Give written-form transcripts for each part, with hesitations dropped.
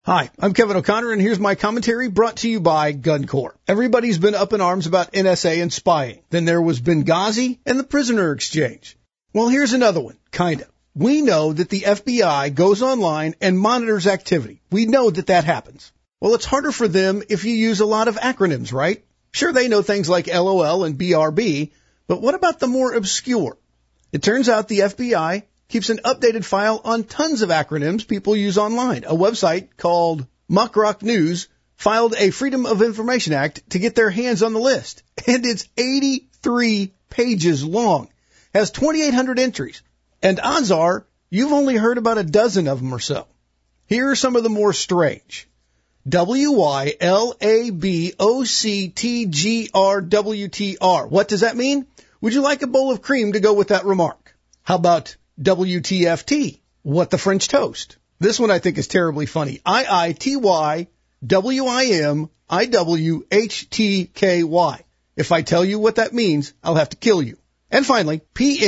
Hi, I'm Kevin O'Connor, and here's my commentary brought to you by GunCorp. Everybody's been up in arms about NSA and spying. Then there was Benghazi and the prisoner exchange. Well, here's another one, kind of. We know that the FBI goes online and monitors activity. We know that that happens. Well, it's harder for them if you use a lot of acronyms, right? Sure, they know things like LOL and BRB, but what about the more obscure? It turns out the FBI keeps an updated file on tons of acronyms people use online. A website called Muckrock News filed a Freedom of Information Act to get their hands on the list. And it's 83 pages long, has 2,800 entries. And odds are you've only heard about a dozen of them or so. Here are some of the more strange. WYLABOCTGRWTR. What does that mean? Would you like a bowl of cream to go with that remark? How about WTFT? What the French toast? This one I think is terribly funny. IITYWIMIWHTKY. If I tell you what that means, I'll have to kill you. And finally,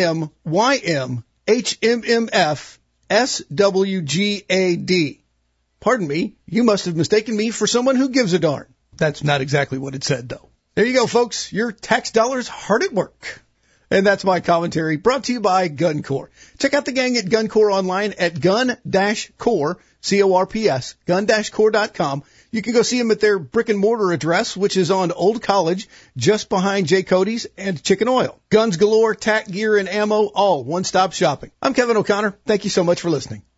PMYMHMMFSWGAD. Pardon me, you must have mistaken me for someone who gives a darn. That's not exactly what it said, though. There you go, folks. Your tax dollars hard at work. And that's my commentary brought to you by GunCorp. Check out the gang at GunCorp online at gun-core, C-O-R-P-S, gun-core.com. You can go see them at their brick and mortar address, which is on Old College, just behind J. Cody's and Chicken Oil. Guns galore, tack gear, and ammo, all one-stop shopping. I'm Kevin O'Connor. Thank you so much for listening.